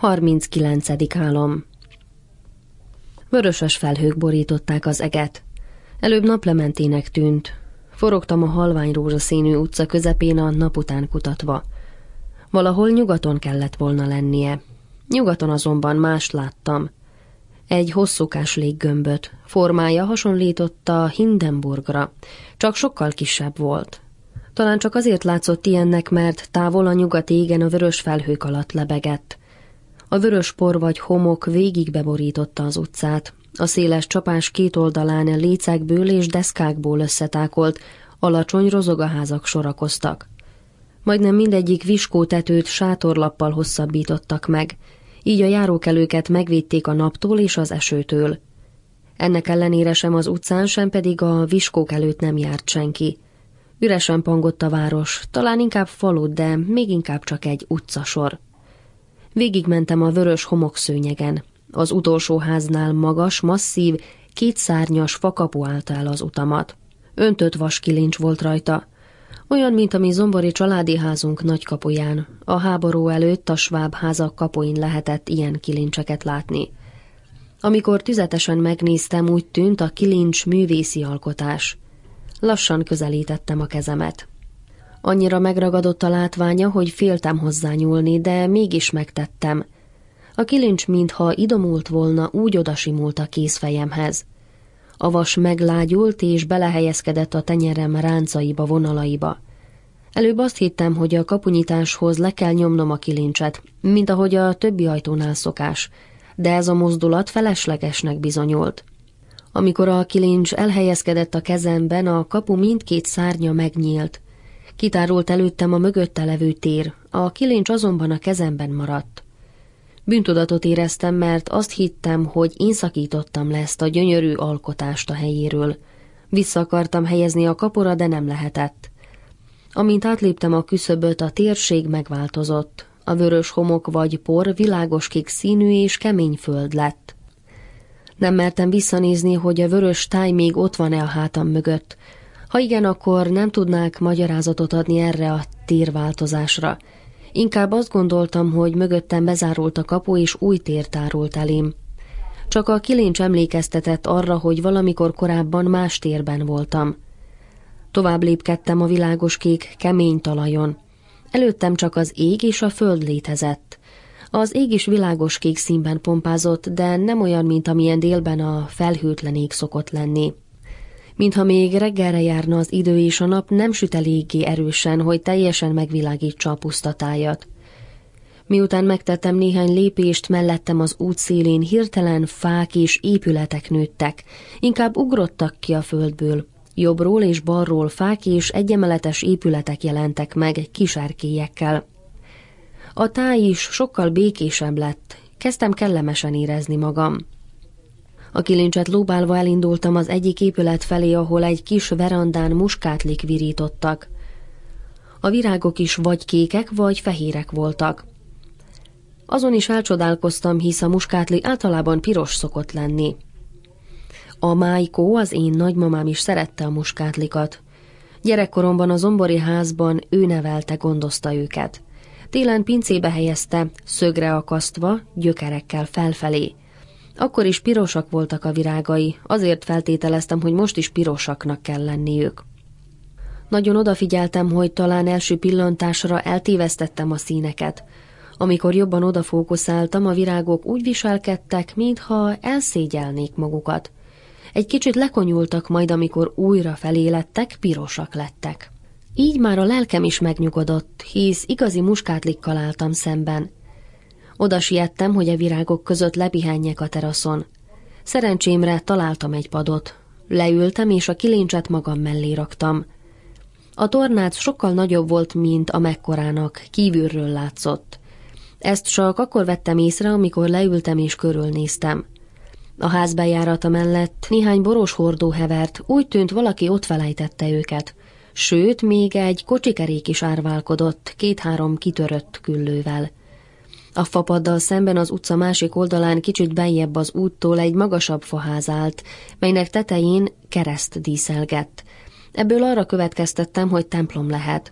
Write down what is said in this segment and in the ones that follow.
39. álom. Vöröses felhők borították az eget. Előbb naplementének tűnt. Forogtam a halvány rózsaszínű utca közepén a nap után kutatva. Valahol nyugaton kellett volna lennie. Nyugaton azonban mást láttam. Egy hosszúkás léggömböt, formája hasonlított a Hindenburgra, csak sokkal kisebb volt. Talán csak azért látszott ilyennek, mert távol a nyugati égen a vörös felhők alatt lebegett. A vörös por vagy homok végig beborította az utcát. A széles csapás két oldalán lécekből és deszkákból összetákolt, alacsony rozogaházak sorakoztak. Majdnem mindegyik viskótetőt sátorlappal hosszabbítottak meg, így a járókelőket megvédték a naptól és az esőtől. Ennek ellenére sem az utcán, sem pedig a viskók előtt nem járt senki. Üresen pangott a város, talán inkább falu, de még inkább csak egy utcasor. Végigmentem a vörös homokszőnyegen. Az utolsó háznál magas, masszív, kétszárnyas fakapu állta el az utamat. Öntött vaskilincs volt rajta. Olyan, mint ami zombori családi házunk nagy kapuján. A háború előtt a sváb házak kapuin lehetett ilyen kilincseket látni. Amikor tüzetesen megnéztem, úgy tűnt, a kilincs művészi alkotás. Lassan közelítettem a kezemet. Annyira megragadott a látványa, hogy féltem hozzányúlni, de mégis megtettem. A kilincs mintha idomult volna, úgy odasimult a kézfejemhez. A vas meglágyult és belehelyezkedett a tenyerem ráncaiba, vonalaiba. Előbb azt hittem, hogy a kapunyitáshoz le kell nyomnom a kilincset, mint ahogy a többi ajtónál szokás, de ez a mozdulat feleslegesnek bizonyult. Amikor a kilincs elhelyezkedett a kezemben, a kapu mindkét szárnya megnyílt. Kitárult előttem a mögötte levő tér, a kilincs azonban a kezemben maradt. Bűntudatot éreztem, mert azt hittem, hogy én szakítottam le ezt a gyönyörű alkotást a helyéről. Vissza akartam helyezni a kapura, de nem lehetett. Amint átléptem a küszöböt, a térség megváltozott. A vörös homok vagy por világos kék színű és kemény föld lett. Nem mertem visszanézni, hogy a vörös táj még ott van-e a hátam mögött. Ha igen, akkor nem tudnák magyarázatot adni erre a térváltozásra. Inkább azt gondoltam, hogy mögöttem bezárult a kapu, és új tér tárult elém. Csak a kilincs emlékeztetett arra, hogy valamikor korábban más térben voltam. Tovább lépkedtem a világos kék, kemény talajon. Előttem csak az ég és a föld létezett. Az ég is világos kék színben pompázott, de nem olyan, mint amilyen délben a felhőtlen ég szokott lenni. Mintha még reggelre járna az idő, és a nap nem süt eléggé erősen, hogy teljesen megvilágítsa a pusztatájat. Miután megtettem néhány lépést, mellettem az út szélén hirtelen fák és épületek nőttek, inkább ugrottak ki a földből. Jobbról és balról fák és egyemeletes épületek jelentek meg kis erkélyekkel. A táj is sokkal békésebb lett, kezdtem kellemesen érezni magam. A kilincset lóbálva elindultam az egyik épület felé, ahol egy kis verandán muskátlik virítottak. A virágok is vagy kékek, vagy fehérek voltak. Azon is elcsodálkoztam, hisz a muskátli általában piros szokott lenni. A Májkó, az én nagymamám is szerette a muskátlikat. Gyerekkoromban a zombori házban ő nevelte, gondozta őket. Télen pincébe helyezte, szögre akasztva, gyökerekkel felfelé. Akkor is pirosak voltak a virágai, azért feltételeztem, hogy most is pirosaknak kell lenniük. Nagyon odafigyeltem, hogy talán első pillantásra eltévesztettem a színeket. Amikor jobban odafókuszáltam, a virágok úgy viselkedtek, mintha elszégyelnék magukat. Egy kicsit lekonyultak, majd amikor újra felélettek, pirosak lettek. Így már a lelkem is megnyugodott, hisz igazi muskátlikkal álltam szemben. Oda siettem, hogy a virágok között lepihenjek a teraszon. Szerencsémre találtam egy padot. Leültem, és a kilincset magam mellé raktam. A tornác sokkal nagyobb volt, mint amekkorának, kívülről látszott. Ezt csak akkor vettem észre, amikor leültem és körülnéztem. A ház bejárata mellett néhány boros hordó hevert, úgy tűnt, valaki ott felejtette őket. Sőt, még egy kocsikerék is árválkodott, 2-3 kitörött küllővel. A fapaddal szemben az utca másik oldalán kicsit beljebb az úttól egy magasabb faház állt, melynek tetején kereszt díszelgett. Ebből arra következtettem, hogy templom lehet.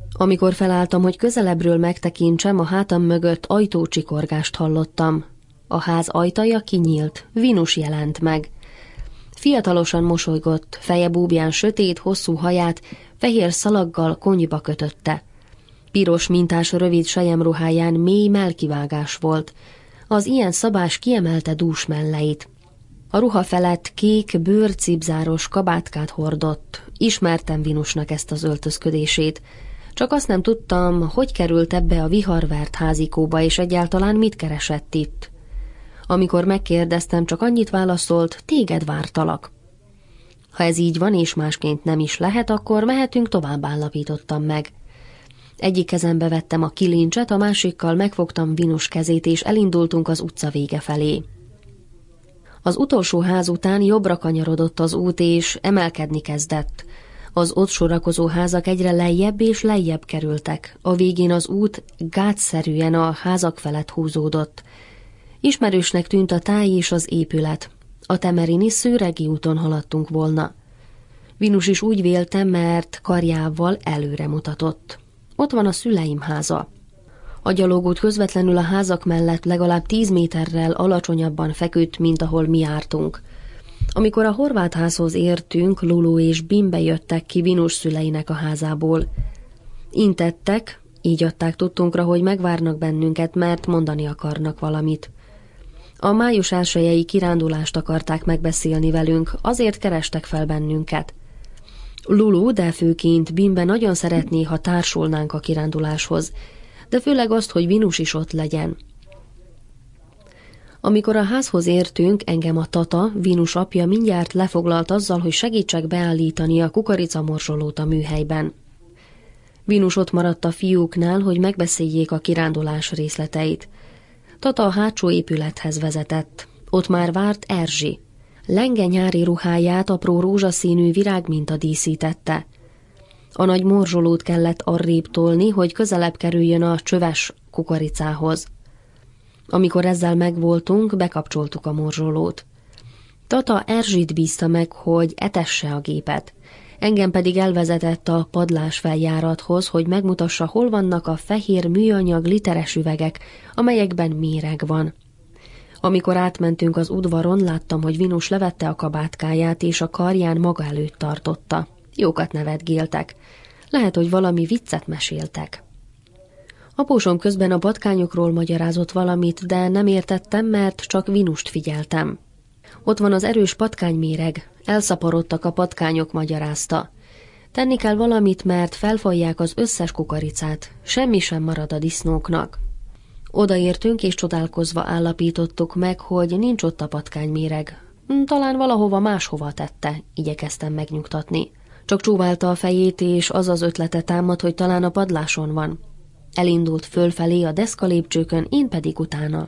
Amikor felálltam, hogy közelebbről megtekintsem, a hátam mögött ajtócsikorgást hallottam. A ház ajtaja kinyílt, Vinus jelent meg. Fiatalosan mosolygott, feje búbján sötét, hosszú haját fehér szalaggal konyba kötötte. Piros mintás rövid selyemruháján mély mellkivágás volt. Az ilyen szabás kiemelte dús melleit. A ruha felett kék, bőrcipzáros kabátkát hordott. Ismertem Vinusnak ezt az öltözködését. Csak azt nem tudtam, hogy került ebbe a viharvert házikóba, és egyáltalán mit keresett itt. Amikor megkérdeztem, csak annyit válaszolt, téged vártalak. Ha ez így van, és másként nem is lehet, akkor mehetünk tovább, állapítottam meg. Egyik kezembe vettem a kilincset, a másikkal megfogtam Vinus kezét, és elindultunk az utca vége felé. Az utolsó ház után jobbra kanyarodott az út, és emelkedni kezdett. Az ott sorakozó házak egyre lejjebb és lejjebb kerültek. A végén az út gátszerűen a házak felett húzódott. Ismerősnek tűnt a táj és az épület. A temerini szőregi úton haladtunk volna. Vinus is úgy vélte, mert karjával előre mutatott. Ott van a szüleim háza. A gyalogút közvetlenül a házak mellett legalább 10 méterrel alacsonyabban feküdt, mint ahol mi jártunk. Amikor a horvát házhoz értünk, Lulu és Bimbe jöttek ki Vinus szüleinek a házából. Intettek, így adták tudtunkra, hogy megvárnak bennünket, mert mondani akarnak valamit. A május 1-i kirándulást akarták megbeszélni velünk, azért kerestek fel bennünket. Lulu, de főként Bimbe nagyon szeretné, ha társulnánk a kiránduláshoz, de főleg azt, hogy Vinus is ott legyen. Amikor a házhoz értünk, engem a Tata, Vinus apja mindjárt lefoglalt azzal, hogy segítsek beállítani a kukoricamorzsolót a műhelyben. Vinus ott maradt a fiúknál, hogy megbeszéljék a kirándulás részleteit. Tata a hátsó épülethez vezetett. Ott már várt Erzsi. Lenge nyári ruháját apró rózsaszínű virágminta díszítette. A nagy morzsolót kellett arrébb tolni, hogy közelebb kerüljön a csöves kukoricához. Amikor ezzel megvoltunk, bekapcsoltuk a morzsolót. Tata Erzsit bízta meg, hogy etesse a gépet. Engem pedig elvezetett a padlás feljárathoz, hogy megmutassa, hol vannak a fehér műanyag literes üvegek, amelyekben méreg van. Amikor átmentünk az udvaron, láttam, hogy Vinus levette a kabátkáját, és a karján maga előtt tartotta. Jókat nevetgéltek. Lehet, hogy valami viccet meséltek. Apósom közben a patkányokról magyarázott valamit, de nem értettem, mert csak Vinust figyeltem. Ott van az erős patkányméreg, elszaporodtak a patkányok, magyarázta. Tenni kell valamit, mert felfalják az összes kukoricát, semmi sem marad a disznóknak. Odaértünk, és csodálkozva állapítottuk meg, hogy nincs ott a patkányméreg. Talán valahova máshova tette, igyekeztem megnyugtatni. Csak csóválta a fejét, és az az ötlete támad, hogy talán a padláson van. Elindult fölfelé a deszkalépcsőkön, én pedig utána.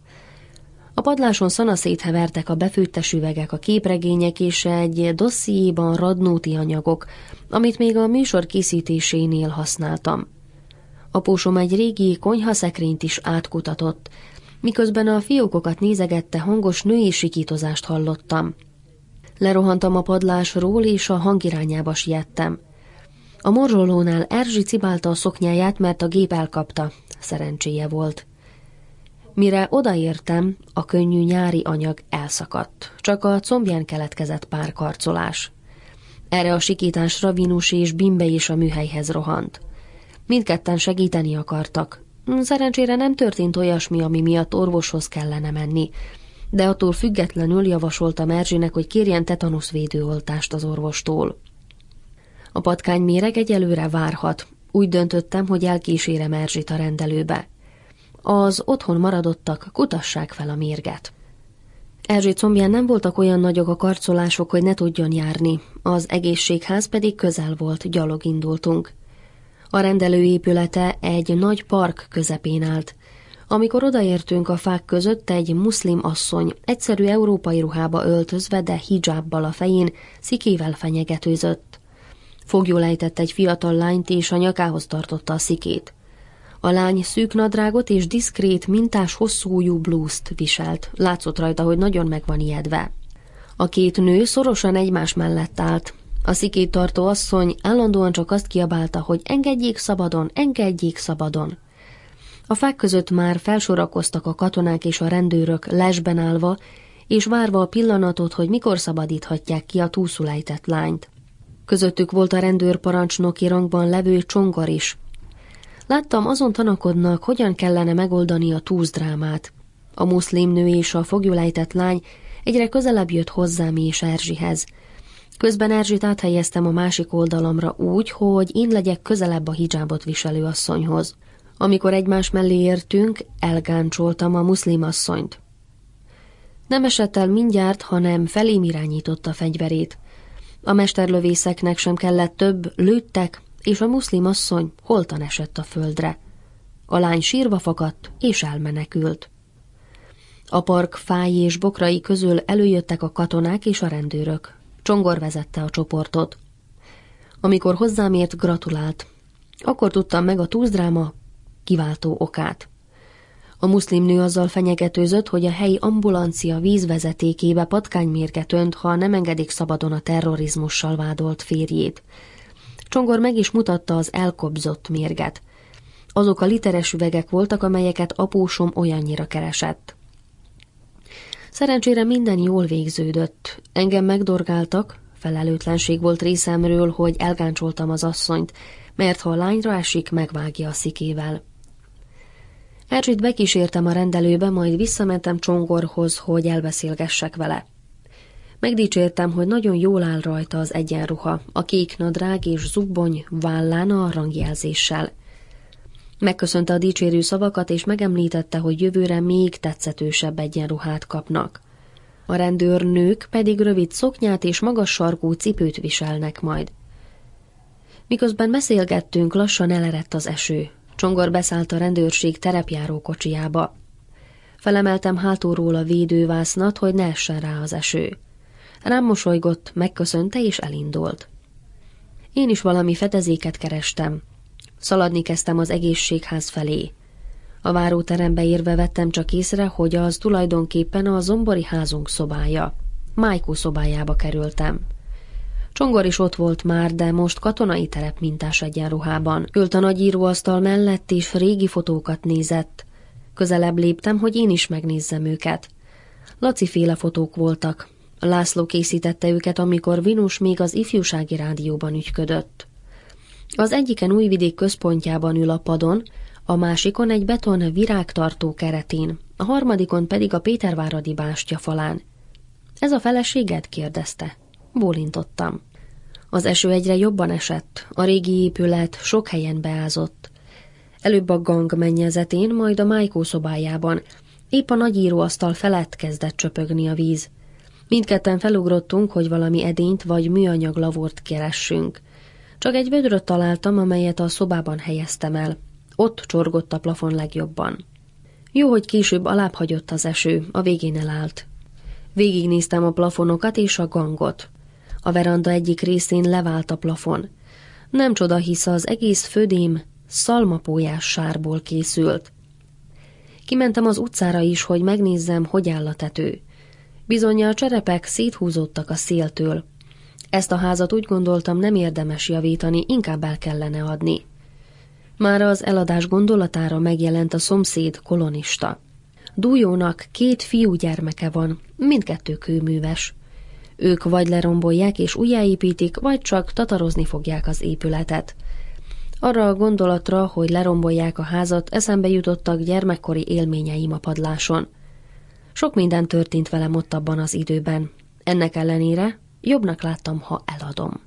A padláson szanaszét hevertek a befőttes üvegek, a képregények és egy dossziéban radnóti anyagok, amit még a műsor készítésénél használtam. Apósom egy régi konyhaszekrényt is átkutatott, miközben a fiókokat nézegette, hangos női sikítozást hallottam. Lerohantam a padlásról, és a hang irányába siettem. A morzsolónál Erzsi cibálta a szoknyáját, mert a gép elkapta. Szerencséje volt. Mire odaértem, a könnyű nyári anyag elszakadt. Csak a combján keletkezett pár karcolás. Erre a sikításra Vinus és Bimbe is a műhelyhez rohant. Mindketten segíteni akartak. Szerencsére nem történt olyasmi, ami miatt orvoshoz kellene menni, de attól függetlenül javasoltam Erzsinek, hogy kérjen tetanuszvédőoltást az orvostól. A patkányméreg egyelőre várhat. Úgy döntöttem, hogy elkísérem Erzsit a rendelőbe. Az otthon maradottak kutassák fel a mérget. Erzsi combján nem voltak olyan nagyok a karcolások, hogy ne tudjon járni, az egészségház pedig közel volt, gyalog indultunk. A rendelő épülete egy nagy park közepén állt. Amikor odaértünk, a fák között egy muszlim asszony, egyszerű európai ruhába öltözve, de hidzsábbal a fején, szikével fenyegetőzött. Foglyul ejtett egy fiatal lányt, és a nyakához tartotta a szikét. A lány szűk nadrágot és diszkrét, mintás hosszújú blúzt viselt. Látszott rajta, hogy nagyon meg van ijedve. A két nő szorosan egymás mellett állt. A szikét tartó asszony állandóan csak azt kiabálta, hogy engedjék szabadon, engedjék szabadon. A fák között már felsorakoztak a katonák és a rendőrök lesben állva, és várva a pillanatot, hogy mikor szabadíthatják ki a túlszulejtett lányt. Közöttük volt a rendőrparancsnoki rangban levő Csongor is. Láttam, azon tanakodnak, hogyan kellene megoldani a túszdrámát. A muszlim nő és a foglyulejtett lány egyre közelebb jött hozzám és Erzsihez. Közben Erzsit áthelyeztem a másik oldalamra úgy, hogy én legyek közelebb a hijabot viselő asszonyhoz. Amikor egymás mellé értünk, elgáncsoltam a muszlim asszonyt. Nem esett el mindjárt, hanem felém irányította fegyverét. A mesterlövészeknek sem kellett több, lőttek, és a muszlim asszony holtan esett a földre. A lány sírva fakadt, és elmenekült. A park fái és bokrai közül előjöttek a katonák és a rendőrök. Csongor vezette a csoportot. Amikor hozzám ért, gratulált. Akkor tudtam meg a túszdráma kiváltó okát. A muszlim nő azzal fenyegetőzött, hogy a helyi ambulancia vízvezetékébe patkánymérget önt, ha nem engedik szabadon a terrorizmussal vádolt férjét. Csongor meg is mutatta az elkobzott mérget. Azok a literes üvegek voltak, amelyeket apósom olyannyira keresett. Szerencsére minden jól végződött. Engem megdorgáltak, felelőtlenség volt részemről, hogy elgáncsoltam az asszonyt, mert ha a lányra esik, megvágja a szikével. Erzsit bekísértem a rendelőbe, majd visszamentem Csongorhoz, hogy elbeszélgessek vele. Megdicsértem, hogy nagyon jól áll rajta az egyenruha, a kék nadrág és zubbony vállán a rangjelzéssel. Megköszönte a dicsérő szavakat, és megemlítette, hogy jövőre még tetszetősebb egyenruhát kapnak. A rendőrnők pedig rövid szoknyát és magas sarkú cipőt viselnek majd. Miközben beszélgettünk, lassan elerett az eső. Csongor beszállt a rendőrség terepjáró kocsijába. Felemeltem hátulról a védővásznat, hogy ne essen rá az eső. Rám mosolygott, megköszönte és elindult. Én is valami fedezéket kerestem. Szaladni kezdtem az egészségház felé. A váróterembe érve vettem csak észre, hogy az tulajdonképpen a zombori házunk szobája. Májkó szobájába kerültem. Csongor is ott volt már, de most katonai terep mintás egyenruhában. Ült a nagy íróasztal mellett, és régi fotókat nézett. Közelebb léptem, hogy én is megnézzem őket. Laci-féle fotók voltak. László készítette őket, amikor Vinus még az ifjúsági rádióban ügyködött. Az egyiken Újvidék központjában ül a padon, a másikon egy beton virágtartó keretén, a harmadikon pedig a Péterváradi bástya falán. Ez a feleséged? kérdezte. Bólintottam. Az eső egyre jobban esett, a régi épület sok helyen beázott. Előbb a gang mennyezetén, majd a Májkó szobájában. Épp a nagyíróasztal felett kezdett csöpögni a víz. Mindketten felugrottunk, hogy valami edényt vagy műanyag lavort keressünk. Csak egy vödröt találtam, amelyet a szobában helyeztem el. Ott csorgott a plafon legjobban. Jó, hogy később alább hagyott az eső, a végén elállt. Végignéztem a plafonokat és a gangot. A veranda egyik részén levált a plafon. Nem csoda, hisz az egész födém szalmapólyás sárból készült. Kimentem az utcára is, hogy megnézzem, hogy áll a tető. Bizony a cserepek széthúzódtak a széltől. Ezt a házat úgy gondoltam, nem érdemes javítani, inkább el kellene adni. Már az eladás gondolatára megjelent a szomszéd kolonista. Dújónak 2 fiúgyermeke van, mindkettő kőműves. Ők vagy lerombolják és újjáépítik, vagy csak tatarozni fogják az épületet. Arra a gondolatra, hogy lerombolják a házat, eszembe jutottak gyermekkori élményeim a padláson. Sok minden történt velem ott abban az időben. Ennek ellenére jobbnak láttam, ha eladom.